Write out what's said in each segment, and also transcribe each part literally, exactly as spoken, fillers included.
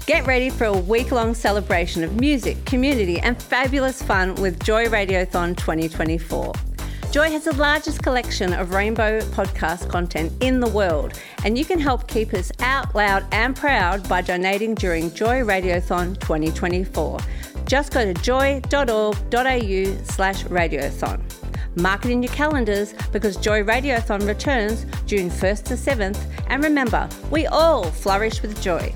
Get ready for a week-long celebration of music, community and fabulous fun with Joy Radiothon twenty twenty-four. Joy has the largest collection of rainbow podcast content in the world, and you can help keep us out loud and proud by donating during Joy Radiothon twenty twenty-four. Just go to joy.org.au slash radiothon. Mark it in your calendars because Joy Radiothon returns June first to seventh, and remember, we all flourish with joy.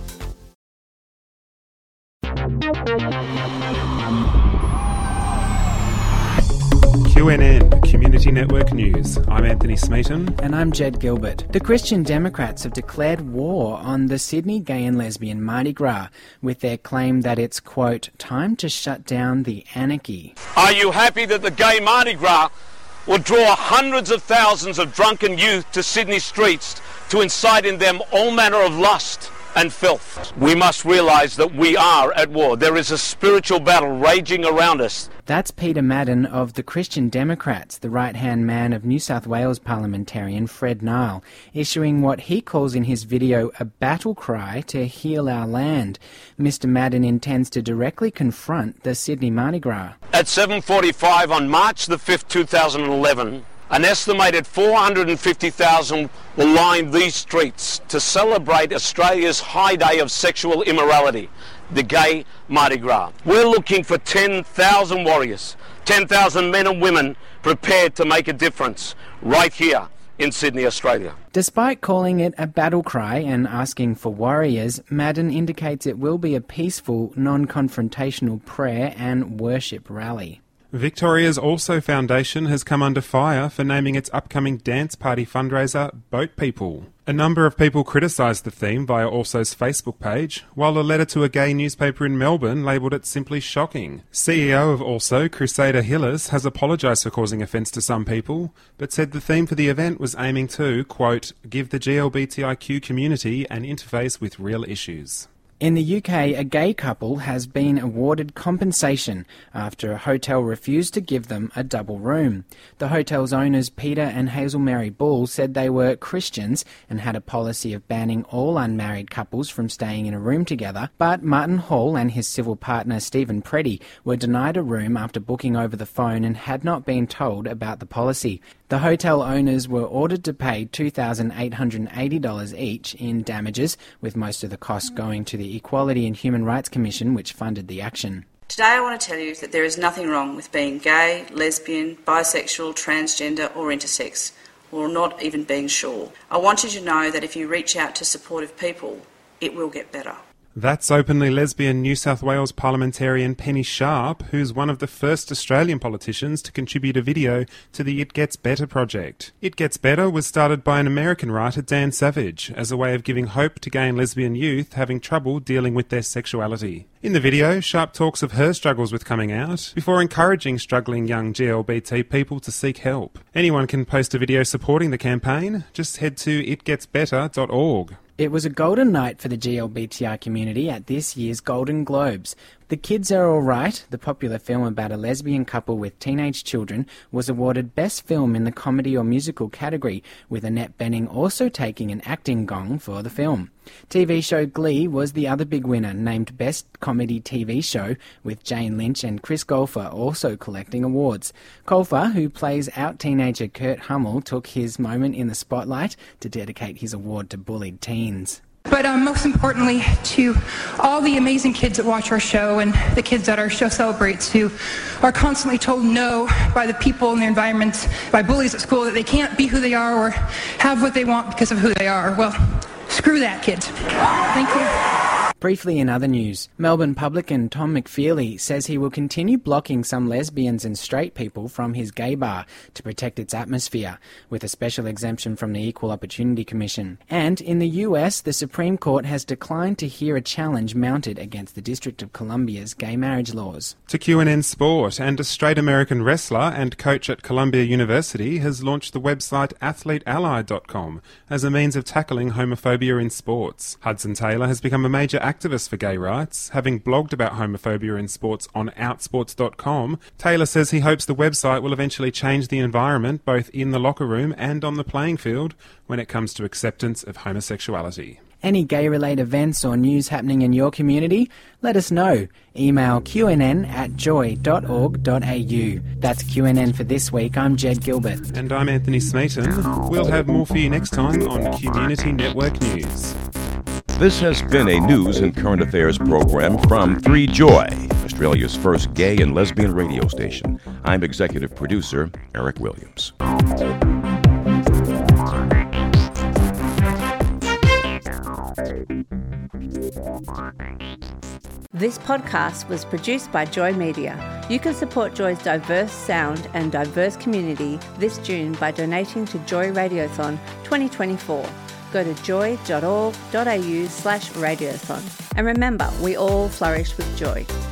Q N N, Community Network News. I'm Anthony Smeaton. And I'm Jed Gilbert. The Christian Democrats have declared war on the Sydney gay and lesbian Mardi Gras with their claim that it's, quote, time to shut down the anarchy. Are you happy that the gay Mardi Gras will draw hundreds of thousands of drunken youth to Sydney streets to incite in them all manner of lust and filth? We must realise that we are at war. There is a spiritual battle raging around us. That's Peter Madden of the Christian Democrats, the right-hand man of New South Wales parliamentarian Fred Nile, issuing what he calls in his video a battle cry to heal our land. Mister Madden intends to directly confront the Sydney Mardi Gras. At seven forty-five on March the fifth, two thousand eleven, an estimated four hundred fifty thousand will line these streets to celebrate Australia's high day of sexual immorality, the gay Mardi Gras. We're looking for ten thousand warriors, ten thousand men and women prepared to make a difference right here in Sydney, Australia. Despite calling it a battle cry and asking for warriors, Madden indicates it will be a peaceful, non-confrontational prayer and worship rally. Victoria's Also Foundation has come under fire for naming its upcoming dance party fundraiser Boat People. A number of people criticised the theme via Also's Facebook page, while a letter to a gay newspaper in Melbourne labelled it simply shocking. C E O of Also, Crusader Hillis, has apologised for causing offence to some people, but said the theme for the event was aiming to, quote, give the G L B T I Q community an interface with real issues. In the U K, a gay couple has been awarded compensation after a hotel refused to give them a double room. The hotel's owners, Peter and Hazel Mary Bull, said they were Christians and had a policy of banning all unmarried couples from staying in a room together, but Martin Hall and his civil partner, Stephen Preddy, were denied a room after booking over the phone and had not been told about the policy. The hotel owners were ordered to pay two thousand eight hundred eighty dollars each in damages, with most of the costs going to the Equality and Human Rights Commission, which funded the action. Today I want to tell you that there is nothing wrong with being gay, lesbian, bisexual, transgender or intersex, or not even being sure. I want you to know that if you reach out to supportive people, it will get better. That's openly lesbian New South Wales parliamentarian Penny Sharp, who's one of the first Australian politicians to contribute a video to the It Gets Better project. It Gets Better was started by an American writer, Dan Savage, as a way of giving hope to gay and lesbian youth having trouble dealing with their sexuality. In the video, Sharp talks of her struggles with coming out, before encouraging struggling young G L B T people to seek help. Anyone can post a video supporting the campaign. Just head to it gets better dot org. It was a golden night for the G L B T I community at this year's Golden Globes. The Kids Are Alright, the popular film about a lesbian couple with teenage children, was awarded Best Film in the Comedy or Musical category, with Annette Bening also taking an acting gong for the film. T V show Glee was the other big winner, named Best Comedy T V Show, with Jane Lynch and Chris Colfer also collecting awards. Colfer, who plays out teenager Kurt Hummel, took his moment in the spotlight to dedicate his award to bullied teens. But um, most importantly, to all the amazing kids that watch our show and the kids that our show celebrates, who are constantly told no by the people in their environments, by bullies at school, that they can't be who they are or have what they want because of who they are. Well, screw that, kids. Thank you. Briefly in other news, Melbourne publican Tom McFeely says he will continue blocking some lesbians and straight people from his gay bar to protect its atmosphere, with a special exemption from the Equal Opportunity Commission. And in the U S, the Supreme Court has declined to hear a challenge mounted against the District of Columbia's gay marriage laws. To Q N N Sport, and a straight American wrestler and coach at Columbia University has launched the website athlete ally dot com as a means of tackling homophobia in sports. Hudson Taylor has become a major activist for gay rights, having blogged about homophobia in sports on outsports dot com. Taylor says he hopes the website will eventually change the environment both in the locker room and on the playing field when it comes to acceptance of homosexuality. Any gay-related events or news happening in your community? Let us know. Email q n n at joy dot org dot a u. That's Q N N for this week. I'm Jed Gilbert. And I'm Anthony Smeaton. We'll have more for you next time on Community Network News. This has been a news and current affairs program from three Joy, Australia's first gay and lesbian radio station. I'm executive producer Eric Williams. This podcast was produced by Joy Media. You can support Joy's diverse sound and diverse community this June by donating to Joy Radiothon twenty twenty-four. Go to joy dot org dot a u slash radiothon. And remember, we all flourish with joy.